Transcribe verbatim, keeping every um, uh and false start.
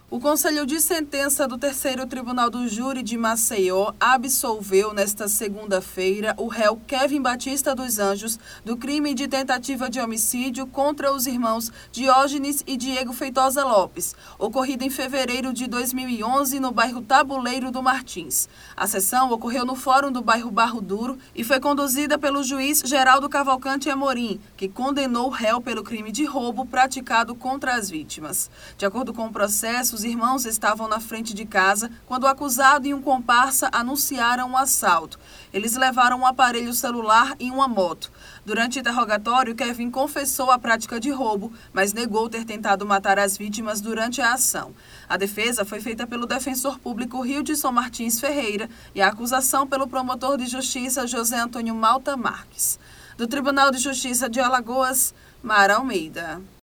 O Conselho de Sentença do Terceiro Tribunal do Júri de Maceió absolveu nesta segunda-feira o réu Kevin Batista dos Anjos do crime de tentativa de homicídio contra os irmãos Diógenes e Diego Feitosa Lopes, ocorrido em fevereiro de dois mil e onze no bairro Tabuleiro do Martins. A sessão ocorreu no Fórum do bairro Barro Duro e foi conduzida pelo juiz Geraldo Cavalcante Amorim, que condenou o réu pelo crime de roubo praticado contra as vítimas. De acordo com o processo, os irmãos estavam na frente de casa quando o acusado e um comparsa anunciaram um assalto. Eles levaram um aparelho celular e uma moto. Durante o interrogatório, Kevin confessou a prática de roubo, mas negou ter tentado matar as vítimas durante a ação. A defesa foi feita pelo defensor público Hildson Martins Ferreira e a acusação pelo promotor de justiça José Antônio Malta Marques. Do Tribunal de Justiça de Alagoas, Mara Almeida.